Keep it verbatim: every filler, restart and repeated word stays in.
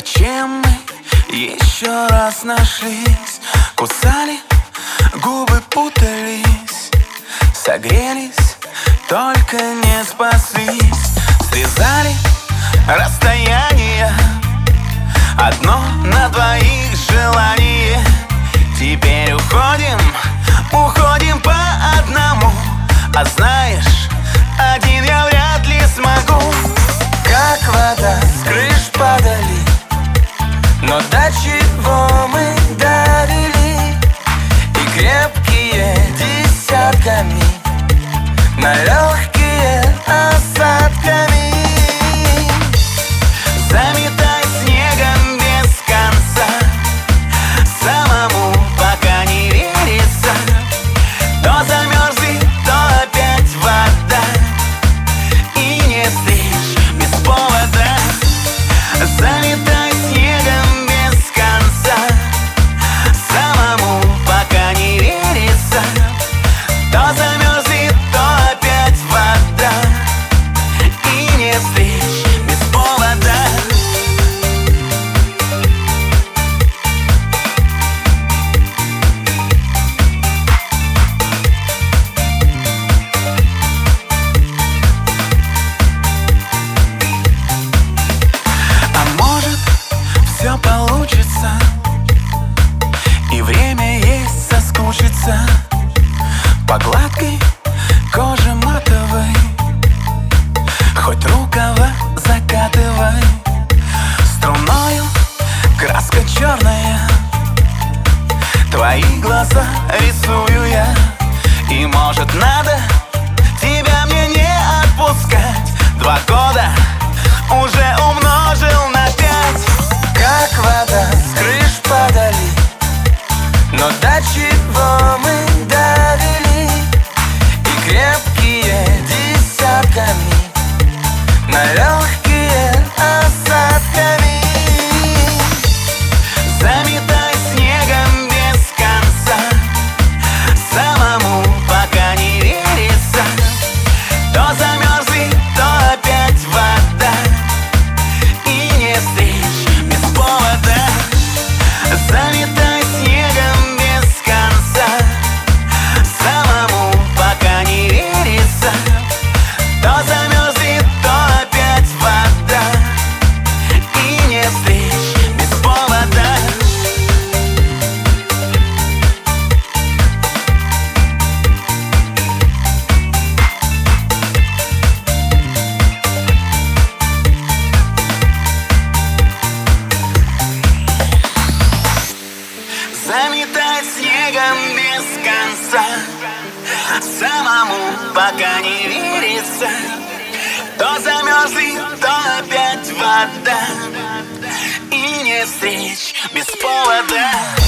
Зачем мы еще раз нашлись? Кусали, губы путались, согрелись, только не спаслись. Срезали расстояние, одно на двоих желание. Теперь уходим, уходим по одному. А знаешь, один я вряд ли смогу. Как вода с крыш падали, но до чего мы довели? И крепкие десятками, на легкие осадками. Заметай снегом без конца, самому пока не верится. То замерзли, то опять вода, и не встреч без повода. Заметай снегом без конца, самому пока не верится. То замерзли, то опять вода, и не встреч без повода. Все получится, и время есть соскучиться по гладкой коже матовой. Хоть рукава закатывай, струною краска черная, твои глаза рисую я. И может надо тебя мне не отпускать. Два года уже умножил на пять. Как вода с крыш падали, но до чего мы довели? И крепкие десятками, на легкие осадками. Заметай снегом без конца, самому пока не верится. То замерзли, то опять вода, и не встреч без повода. Заметай снегом без конца, самому пока не верится. То замерзли, то опять вода, и не встреч без повода. Заметай снегом без конца, самому пока не верится. То замерзли, то опять вода, и не встреч без повода.